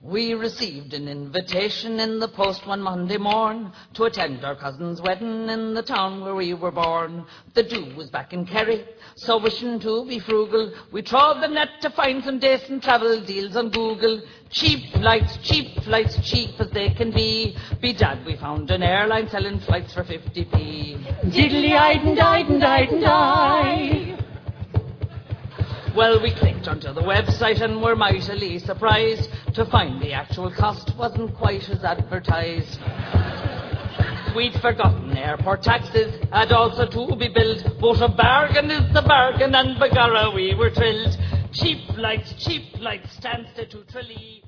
We received an invitation in the post one Monday morn to attend our cousin's wedding in the town where we were born. The do was back in Kerry, so wishing to be frugal, we trod the net to find some decent travel deals on Google. Cheap flights, cheap as they can be. Bedad, we found an airline selling flights for 50p. Diddly-eyed and eyed and eyed and eyed. Well, we clicked onto the website and were mightily surprised to find the actual cost wasn't quite as advertised. We'd forgotten airport taxes had also to be billed, but a bargain is the bargain, and begorra we were thrilled. Cheap flights, Stansted to Tralee.